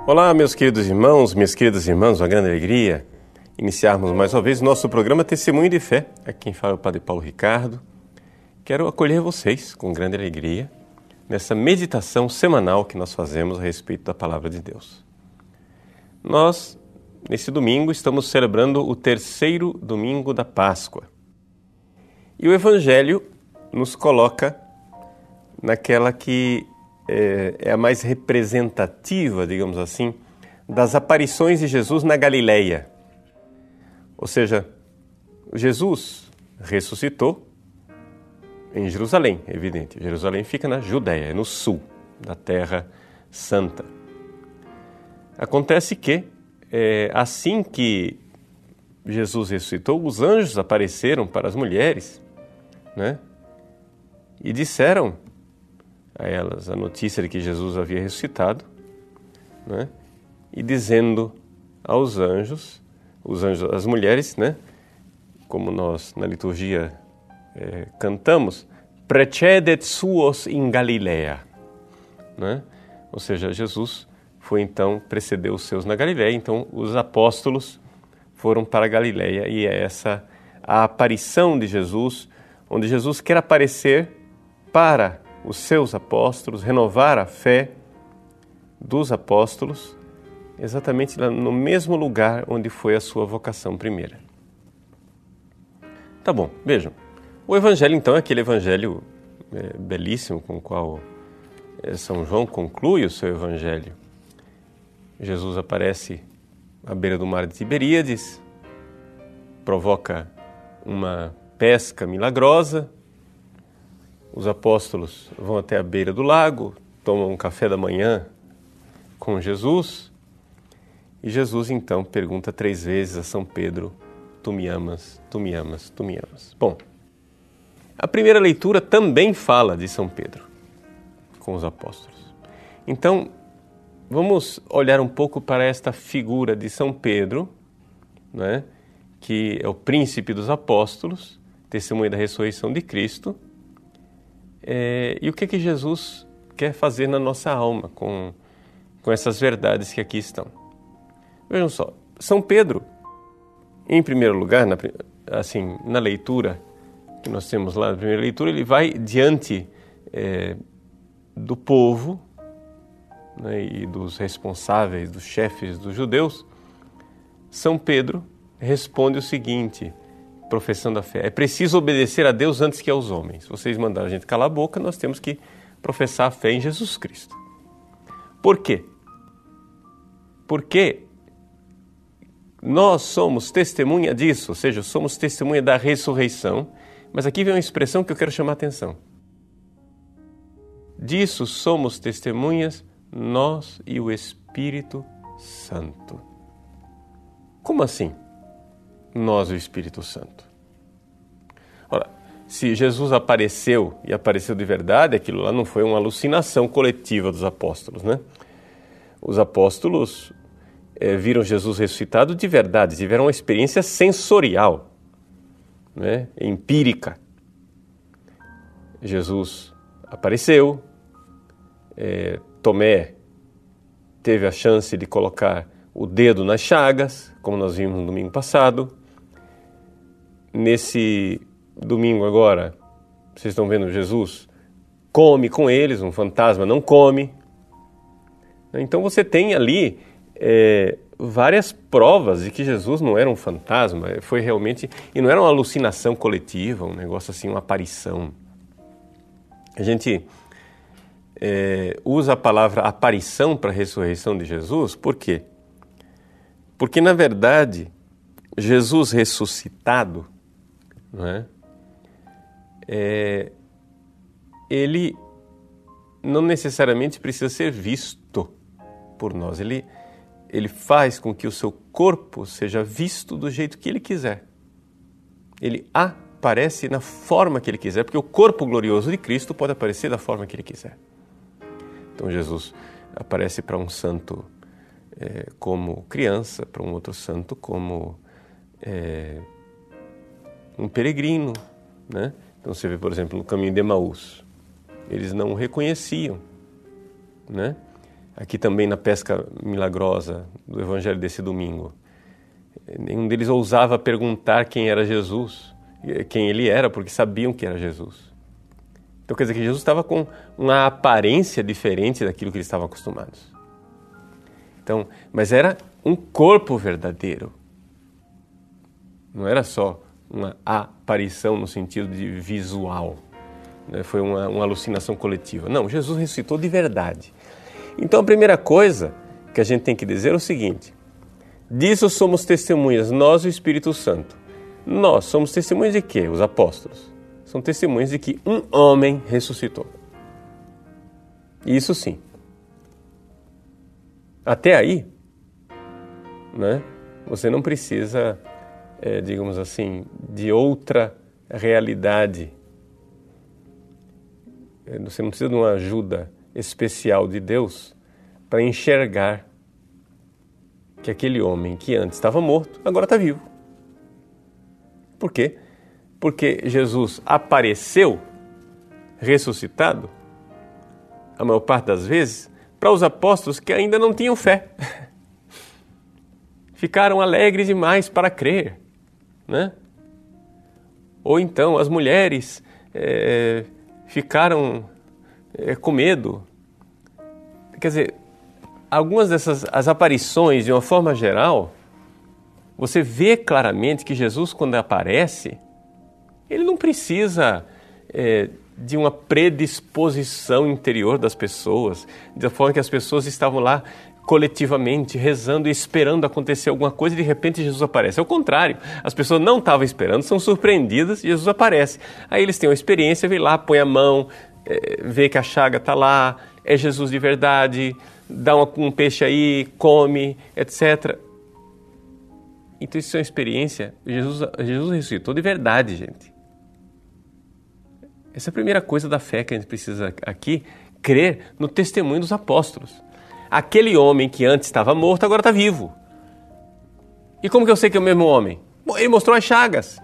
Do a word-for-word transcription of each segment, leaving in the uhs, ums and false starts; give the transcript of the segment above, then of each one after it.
Olá, meus queridos irmãos, minhas queridas irmãs, uma grande alegria iniciarmos mais uma vez o nosso programa Testemunho de Fé. Aqui quem fala é o Padre Paulo Ricardo. Quero acolher vocês com grande alegria nessa meditação semanal que nós fazemos a respeito da Palavra de Deus. Nós, nesse domingo, estamos celebrando o terceiro domingo da Páscoa. E o Evangelho nos coloca naquela que é, é a mais representativa, digamos assim, das aparições de Jesus na Galileia. Ou seja, Jesus ressuscitou em Jerusalém, é evidente. Jerusalém fica na Judéia, é no sul da Terra Santa. Acontece que, é, assim que Jesus ressuscitou, os anjos apareceram para as mulheres, né? E disseram a elas a notícia de que Jesus havia ressuscitado, né? E dizendo aos anjos, os anjos, as mulheres, né? Como nós na liturgia é, cantamos, precedet suos in Galileia, né? Ou seja, Jesus foi então, precedeu os seus na Galileia, então os apóstolos foram para a Galileia e é essa a aparição de Jesus, onde Jesus quer aparecer para os seus apóstolos, renovar a fé dos apóstolos, exatamente no mesmo lugar onde foi a sua vocação primeira. Tá bom, vejam. O Evangelho, então, é aquele Evangelho é, belíssimo com o qual é, São João conclui o seu Evangelho. Jesus aparece à beira do mar de Tiberíades, provoca uma pesca milagrosa, os apóstolos vão até a beira do lago, tomam um café da manhã com Jesus, e Jesus então pergunta três vezes a São Pedro, tu me amas, tu me amas, tu me amas. Bom, a primeira leitura também fala de São Pedro com os apóstolos. Então, vamos olhar um pouco para esta figura de São Pedro, né, que é o príncipe dos apóstolos, testemunha da ressurreição de Cristo, é, e o que é que Jesus quer fazer na nossa alma com, com essas verdades que aqui estão. Vejam só, São Pedro, em primeiro lugar, na, assim, na leitura que nós temos lá, na primeira leitura, ele vai diante é, do povo, né, e dos responsáveis, dos chefes dos judeus. São Pedro responde o seguinte, professando a fé: é preciso obedecer a Deus antes que aos homens. Se vocês mandaram a gente calar a boca, nós temos que professar a fé em Jesus Cristo. Por quê? Porque nós somos testemunha disso, ou seja, somos testemunha da ressurreição, mas aqui vem uma expressão que eu quero chamar a atenção. Disso somos testemunhas nós e o Espírito Santo. Como assim? Nós e o Espírito Santo. Ora, se Jesus apareceu e apareceu de verdade, aquilo lá não foi uma alucinação coletiva dos apóstolos, né? Os apóstolos é, viram Jesus ressuscitado de verdade, tiveram uma experiência sensorial, né? Empírica. Jesus apareceu, é, Tomé teve a chance de colocar o dedo nas chagas, como nós vimos no domingo passado. Nesse domingo agora, vocês estão vendo Jesus come com eles, um fantasma não come. Então você tem ali é, várias provas de que Jesus não era um fantasma, foi realmente, e não era uma alucinação coletiva, um negócio assim, uma aparição. A gente é, usa a palavra aparição para a ressurreição de Jesus, por quê? Porque, na verdade, Jesus ressuscitado, não é? É, ele não necessariamente precisa ser visto por nós. Ele, ele faz com que o seu corpo seja visto do jeito que ele quiser. Ele aparece na forma que ele quiser, porque o corpo glorioso de Cristo pode aparecer da forma que ele quiser. Então, Jesus aparece para um santo É, como criança, para um outro santo como é, um peregrino, né? Então você vê, por exemplo, no caminho de Emaús, eles não o reconheciam, né? aqui também na pesca milagrosa do Evangelho desse domingo. Nenhum deles ousava perguntar quem era Jesus, quem ele era, porque sabiam que era Jesus. Então quer dizer que Jesus estava com uma aparência diferente daquilo que eles estavam acostumados. Então, mas era um corpo verdadeiro. Não era só uma aparição no sentido de visual. Né? Foi uma, uma alucinação coletiva. Não, Jesus ressuscitou de verdade. Então a primeira coisa que a gente tem que dizer é o seguinte: disso somos testemunhas, nós e o Espírito Santo. Nós somos testemunhas de quê? Os apóstolos. São testemunhas de que um homem ressuscitou. Isso sim. Até aí, né, você não precisa, é, digamos assim, de outra realidade. Você não precisa de uma ajuda especial de Deus para enxergar que aquele homem que antes estava morto, agora está vivo. Por quê? Porque Jesus apareceu ressuscitado, a maior parte das vezes, para os apóstolos que ainda não tinham fé. Ficaram alegres demais para crer, né? Ou então as mulheres é, ficaram é, com medo. Quer dizer, algumas dessas as aparições, de uma forma geral, você vê claramente que Jesus, quando aparece, ele não precisa é, de uma predisposição interior das pessoas, da forma que as pessoas estavam lá coletivamente rezando e esperando acontecer alguma coisa e de repente Jesus aparece. É o contrário, as pessoas não estavam esperando, são surpreendidas e Jesus aparece. Aí eles têm uma experiência, vem lá, põe a mão, é, vê que a chaga está lá, é Jesus de verdade, dá uma, um peixe aí, come, etcétera. Então isso é uma experiência. Jesus, Jesus ressuscitou de verdade, gente. Essa é a primeira coisa da fé que a gente precisa aqui, crer no testemunho dos apóstolos. Aquele homem que antes estava morto, agora está vivo. E como que eu sei que é o mesmo homem? Bom, ele mostrou as chagas.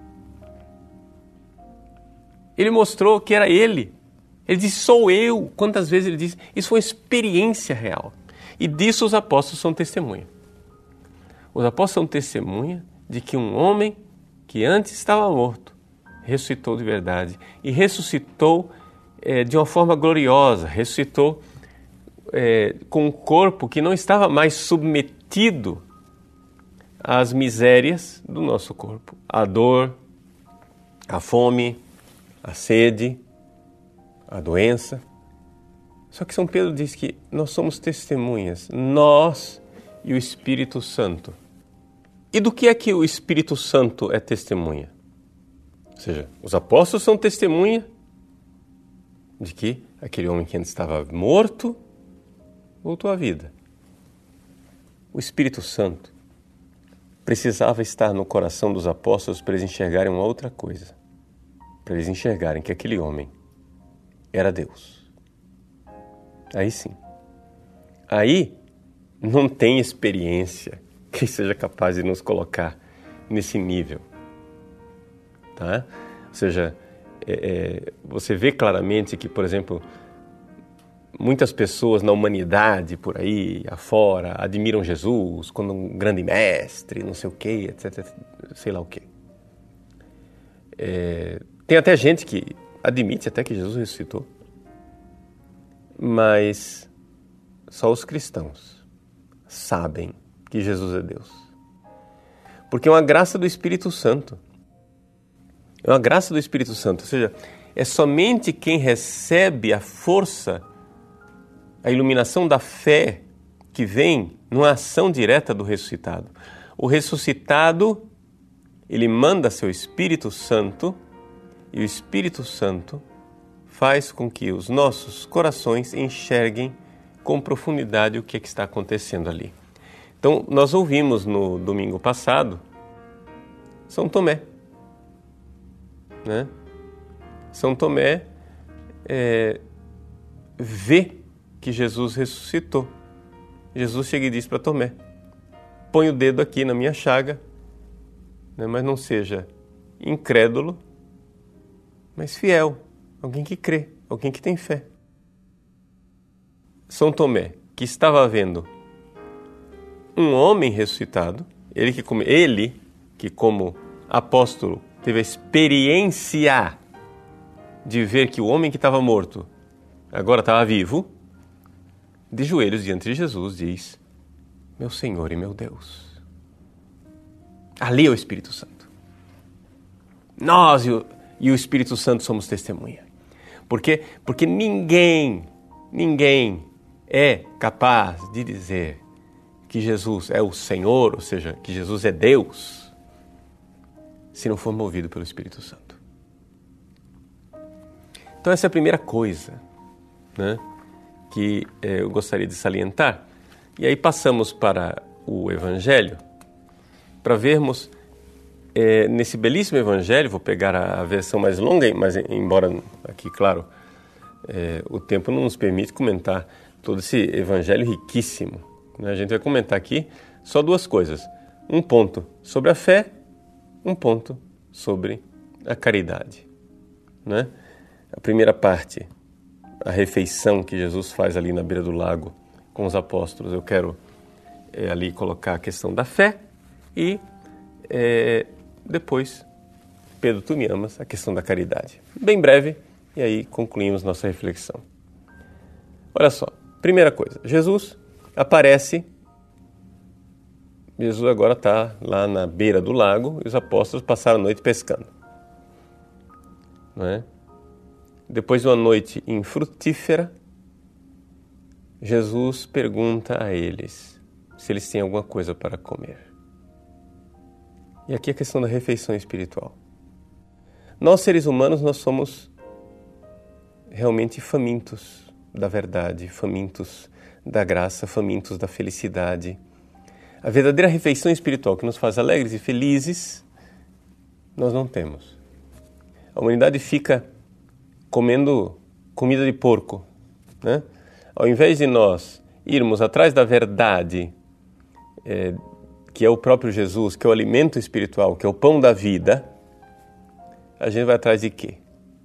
Ele mostrou que era ele. Ele disse, sou eu. Quantas vezes ele disse? Isso foi uma experiência real. E disso os apóstolos são testemunha. Os apóstolos são testemunha de que um homem que antes estava morto ressuscitou de verdade. E ressuscitou é, de uma forma gloriosa. Ressuscitou é, com um corpo que não estava mais submetido às misérias do nosso corpo. A dor, a fome, a sede, a doença. Só que São Pedro diz que nós somos testemunhas, nós e o Espírito Santo. E do que é que o Espírito Santo é testemunha? Ou seja, os apóstolos são testemunha de que aquele homem que antes estava morto voltou à vida. O Espírito Santo precisava estar no coração dos apóstolos para eles enxergarem uma outra coisa. Para eles enxergarem que aquele homem era Deus. Aí sim. Aí não tem experiência que seja capaz de nos colocar nesse nível. Tá? Ou seja, é, é, você vê claramente que, por exemplo, muitas pessoas na humanidade, por aí, afora, admiram Jesus como um grande mestre, não sei o quê, etcétera, sei lá o quê. É, tem até gente que admite até que Jesus ressuscitou, mas só os cristãos sabem que Jesus é Deus. Porque é uma graça do Espírito Santo. É uma graça do Espírito Santo, ou seja, é somente quem recebe a força, a iluminação da fé que vem numa ação direta do ressuscitado. O ressuscitado, ele manda seu Espírito Santo e o Espírito Santo faz com que os nossos corações enxerguem com profundidade o que, é que está acontecendo ali. Então, nós ouvimos no domingo passado São Tomé. Né? São Tomé é, vê que Jesus ressuscitou. Jesus chega e diz para Tomé, põe o dedo aqui na minha chaga, né, mas não seja incrédulo, mas fiel, alguém que crê, alguém que tem fé. São Tomé, que que estava vendo um homem ressuscitado, ele que como, ele, que como apóstolo teve a experiência de ver que o homem que estava morto agora estava vivo, de joelhos diante de Jesus diz: meu Senhor e meu Deus. Ali é o Espírito Santo. Nós e o, e o Espírito Santo somos testemunha. Por quê? Porque ninguém, ninguém é capaz de dizer que Jesus é o Senhor, ou seja, que Jesus é Deus, se não for movido pelo Espírito Santo. Então essa é a primeira coisa, né, que eh, eu gostaria de salientar. E aí passamos para o Evangelho, para vermos eh, nesse belíssimo Evangelho, vou pegar a, a versão mais longa, mas embora aqui, claro, eh, o tempo não nos permite comentar todo esse Evangelho riquíssimo, né? A gente vai comentar aqui só duas coisas. Um ponto sobre a fé, um ponto sobre a caridade, né? A primeira parte, a refeição que Jesus faz ali na beira do lago com os apóstolos, eu quero é, ali colocar a questão da fé e é, depois, Pedro, tu me amas, a questão da caridade. Bem breve, e aí concluímos nossa reflexão. Olha só, primeira coisa, Jesus aparece, Jesus agora está lá na beira do lago e os apóstolos passaram a noite pescando, não é? Depois de uma noite infrutífera, Jesus pergunta a eles se eles têm alguma coisa para comer. E aqui a questão da refeição espiritual. Nós, seres humanos, nós somos realmente famintos da verdade, famintos da graça, famintos da felicidade. A verdadeira refeição espiritual que nos faz alegres e felizes, nós não temos. A humanidade fica comendo comida de porco, né? Ao invés de nós irmos atrás da verdade, é, que é o próprio Jesus, que é o alimento espiritual, que é o pão da vida, a gente vai atrás de quê?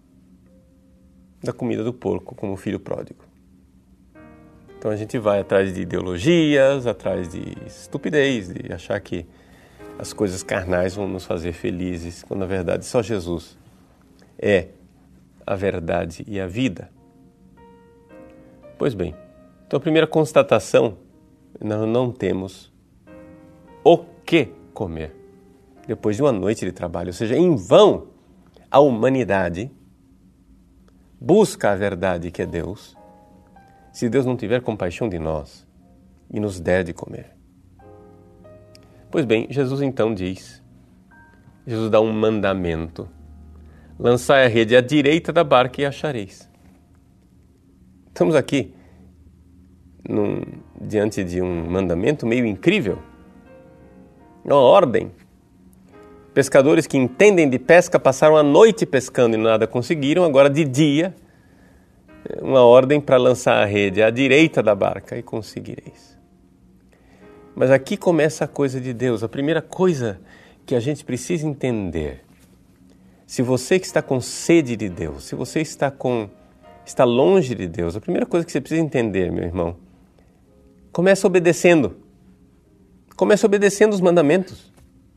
Da comida do porco, como o filho pródigo. Então a gente vai atrás de ideologias, atrás de estupidez, de achar que as coisas carnais vão nos fazer felizes, quando na verdade só Jesus é a verdade e a vida. Pois bem, então a primeira constatação, nós não temos o que comer depois de uma noite de trabalho. Ou seja, em vão a humanidade busca a verdade que é Deus, se Deus não tiver compaixão de nós e nos der de comer. Pois bem, Jesus então diz, Jesus dá um mandamento: lançai a rede à direita da barca e achareis. Estamos aqui num, diante de um mandamento meio incrível, uma ordem. Pescadores que entendem de pesca passaram a noite pescando e nada conseguiram, agora de dia, uma ordem para lançar a rede à direita da barca e conseguireis. Mas aqui começa a coisa de Deus. A primeira coisa que a gente precisa entender: se você que está com sede de Deus, se você está, com, está longe de Deus, a primeira coisa que você precisa entender, meu irmão, começa obedecendo. Começa obedecendo os mandamentos.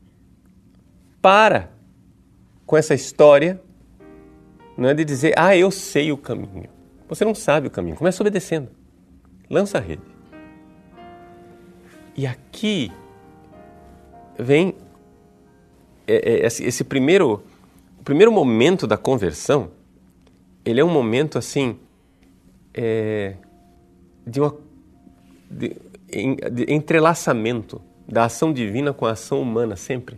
Para com essa história, não é de dizer, ah, eu sei o caminho. Você não sabe o caminho. Começa obedecendo. Lança a rede. E aqui vem esse, esse primeiro... O primeiro momento da conversão, ele é um momento assim, é, de, uma, de, de entrelaçamento da ação divina com a ação humana sempre.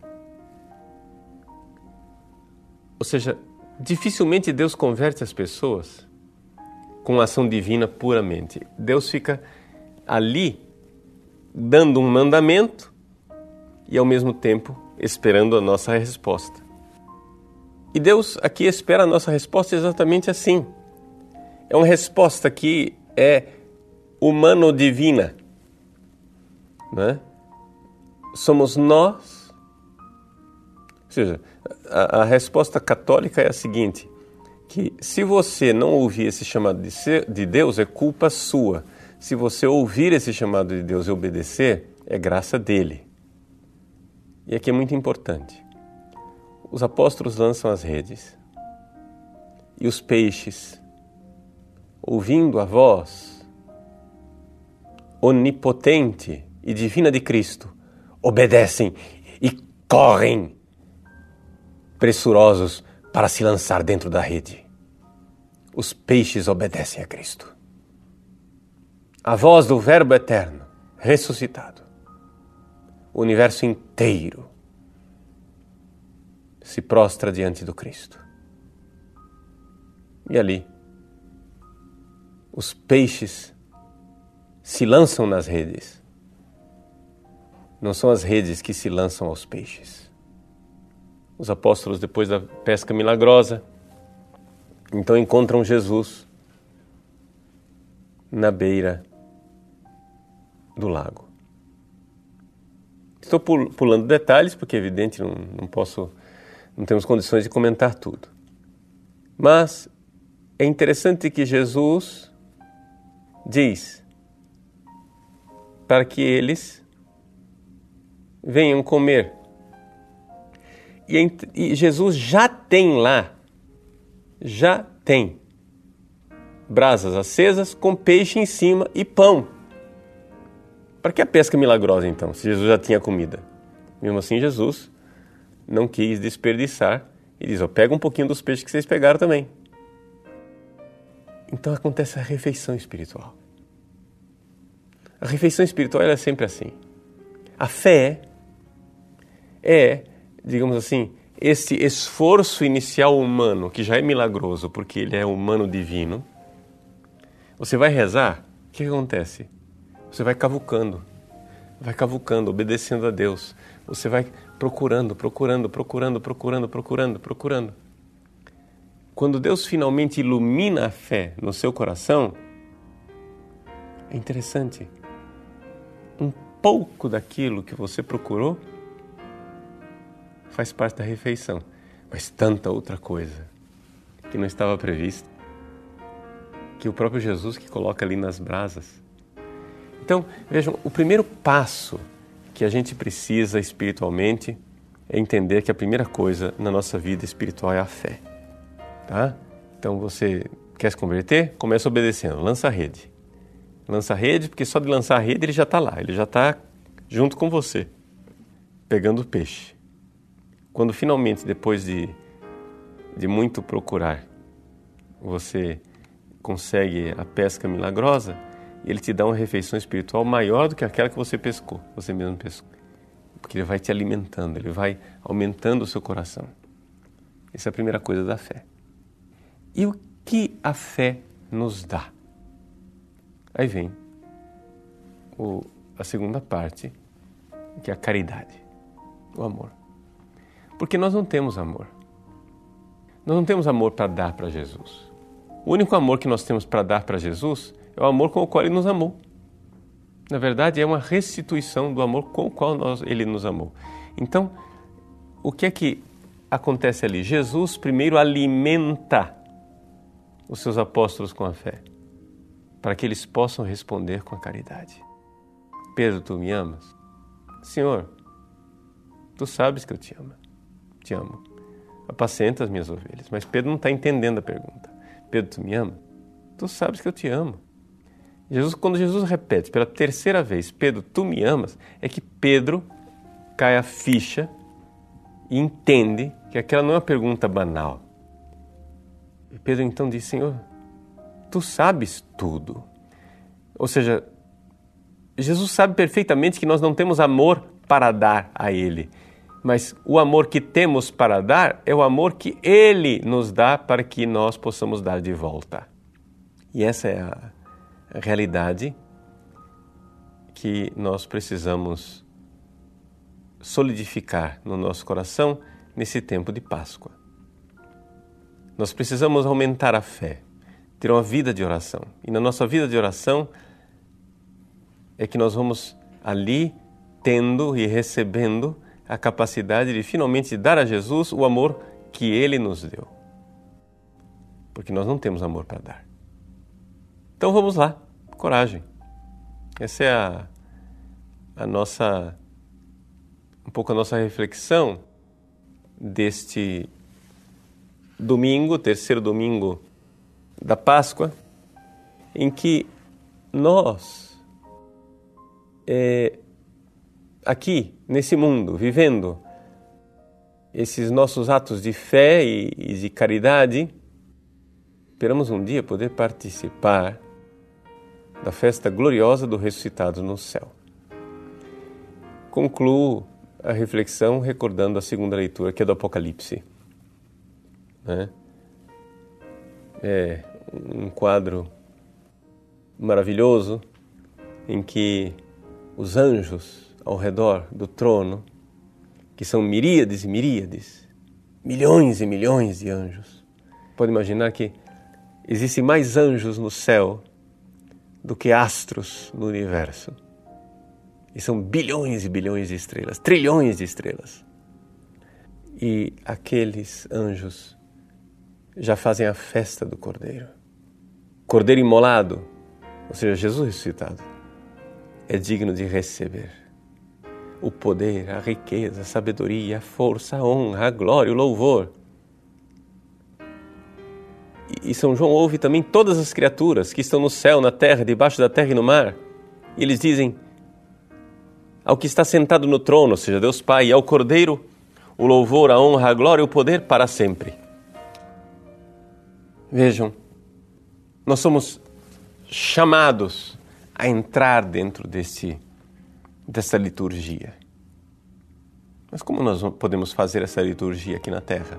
Ou seja, dificilmente Deus converte as pessoas com a ação divina puramente. Deus fica ali dando um mandamento e ao mesmo tempo esperando a nossa resposta. E Deus aqui espera a nossa resposta exatamente assim. É uma resposta que é humano-divina, né? Somos nós. Ou seja, a, a resposta católica é a seguinte, que se você não ouvir esse chamado de, ser, de Deus, é culpa sua. se você ouvir esse chamado de Deus e obedecer, é graça dele. E aqui é muito importante. Os apóstolos lançam as redes e os peixes, ouvindo a voz onipotente e divina de Cristo, obedecem e correm pressurosos para se lançar dentro da rede. Os peixes obedecem a Cristo. A voz do Verbo eterno, ressuscitado. O universo inteiro se prostra diante do Cristo. E ali, os peixes se lançam nas redes. Não são as redes que se lançam aos peixes. Os apóstolos, depois da pesca milagrosa, então encontram Jesus na beira do lago. Estou pulando detalhes, porque é evidente, não, não posso, não temos condições de comentar tudo. Mas é interessante que Jesus diz para que eles venham comer. E, e Jesus já tem lá, já tem brasas acesas com peixe em cima e pão. Para que a pesca milagrosa, então, se Jesus já tinha comida? Mesmo assim, Jesus não quis desperdiçar e diz, ó, pega um pouquinho dos peixes que vocês pegaram também. Então acontece a refeição espiritual. A refeição espiritual ela é sempre assim. A fé é, digamos assim, esse esforço inicial humano, que já é milagroso, porque ele é humano divino. Você vai rezar, o que acontece? Você vai cavucando, vai cavucando, obedecendo a Deus. Você vai procurando, procurando, procurando, procurando, procurando, procurando. Quando Deus finalmente ilumina a fé no seu coração, é interessante. Um pouco daquilo que você procurou faz parte da refeição. Mas tanta outra coisa que não estava prevista, que o próprio Jesus que coloca ali nas brasas. Então, vejam, o primeiro passo que a gente precisa espiritualmente é entender que a primeira coisa na nossa vida espiritual é a fé. Tá? Então, você quer se converter? Começa obedecendo. Lança a rede. Lança a rede, porque só de lançar a rede ele já está lá. Ele já está junto com você, pegando o peixe. Quando finalmente, depois de, de muito procurar, você consegue a pesca milagrosa, ele te dá uma refeição espiritual maior do que aquela que você pescou, você mesmo pescou. Porque ele vai te alimentando, ele vai aumentando o seu coração. Essa é a primeira coisa da fé. E o que a fé nos dá? Aí vem o, a segunda parte, que é a caridade, o amor. Porque nós não temos amor. Nós não temos amor para dar para Jesus. O único amor que nós temos para dar para Jesus é o amor com o qual Ele nos amou. Na verdade, é uma restituição do amor com o qual nós, Ele nos amou. Então, o que é que acontece ali? Jesus primeiro alimenta os seus apóstolos com a fé, para que eles possam responder com a caridade. Pedro, tu me amas? Senhor, tu sabes que eu te amo. Te amo. Apacenta as minhas ovelhas. Mas Pedro não está entendendo a pergunta. Pedro, tu me amas? Tu sabes que eu te amo. Jesus, quando Jesus repete pela terceira vez, Pedro, tu me amas, é que Pedro cai a ficha e entende que aquela não é uma pergunta banal. E Pedro então diz, Senhor, tu sabes tudo. Ou seja, Jesus sabe perfeitamente que nós não temos amor para dar a Ele, mas o amor que temos para dar é o amor que Ele nos dá para que nós possamos dar de volta. E essa é a a realidade que nós precisamos solidificar no nosso coração nesse tempo de Páscoa. Nós precisamos aumentar a fé, ter uma vida de oração. E na nossa vida de oração é que nós vamos ali tendo e recebendo a capacidade de finalmente dar a Jesus o amor que Ele nos deu. Porque nós não temos amor para dar. Então vamos lá, coragem. Essa é a, a nossa, um pouco a nossa reflexão deste domingo, terceiro domingo da Páscoa, em que nós, é, aqui, nesse mundo, vivendo esses nossos atos de fé e, e de caridade, esperamos um dia poder participar da festa gloriosa do ressuscitado no céu. Concluo a reflexão recordando a segunda leitura, que é do Apocalipse. Né? É um quadro maravilhoso em que os anjos ao redor do trono, que são miríades e miríades, milhões e milhões de anjos. Pode imaginar que existem mais anjos no céu do que astros no universo. E são bilhões e bilhões de estrelas, trilhões de estrelas. E aqueles anjos já fazem a festa do Cordeiro. Cordeiro imolado, ou seja, Jesus ressuscitado, é digno de receber o poder, a riqueza, a sabedoria, a força, a honra, a glória, o louvor. E São João ouve também todas as criaturas que estão no céu, na terra, debaixo da terra e no mar. E eles dizem ao que está sentado no trono, ou seja, Deus Pai, e ao Cordeiro, o louvor, a honra, a glória e o poder para sempre. Vejam, nós somos chamados a entrar dentro desse, dessa liturgia. Mas como nós podemos fazer essa liturgia aqui na Terra?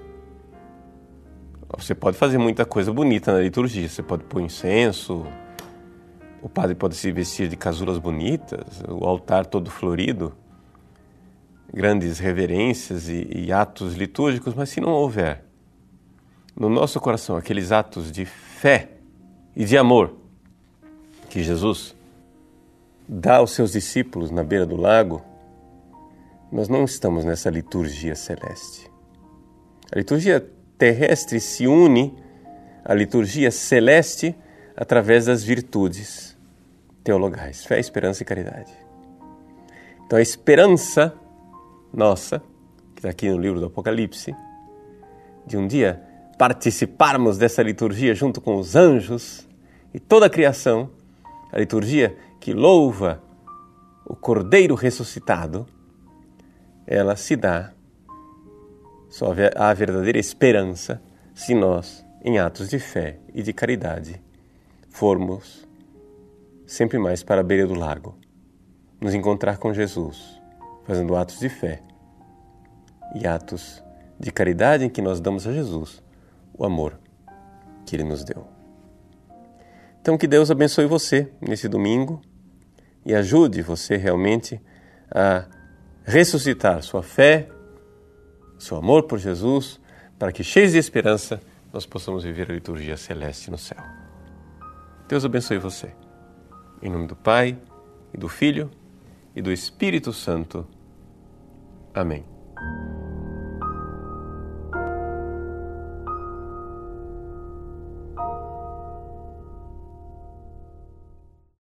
Você pode fazer muita coisa bonita na liturgia, você pode pôr incenso, o padre pode se vestir de casulas bonitas, o altar todo florido, grandes reverências e, e atos litúrgicos, mas se não houver no nosso coração aqueles atos de fé e de amor que Jesus dá aos seus discípulos na beira do lago, nós não estamos nessa liturgia celeste. A liturgia terrestre se une à liturgia celeste através das virtudes teologais, fé, esperança e caridade. Então a esperança nossa, que está aqui no livro do Apocalipse, de um dia participarmos dessa liturgia junto com os anjos e toda a criação, a liturgia que louva o Cordeiro ressuscitado, ela se dá, só há a verdadeira esperança se nós, em atos de fé e de caridade, formos sempre mais para a beira do lago, nos encontrar com Jesus, fazendo atos de fé e atos de caridade em que nós damos a Jesus o amor que Ele nos deu. Então que Deus abençoe você nesse domingo e ajude você realmente a ressuscitar sua fé, seu amor por Jesus, para que, cheios de esperança, nós possamos viver a liturgia celeste no céu. Deus abençoe você. Em nome do Pai, e do Filho, e do Espírito Santo. Amém.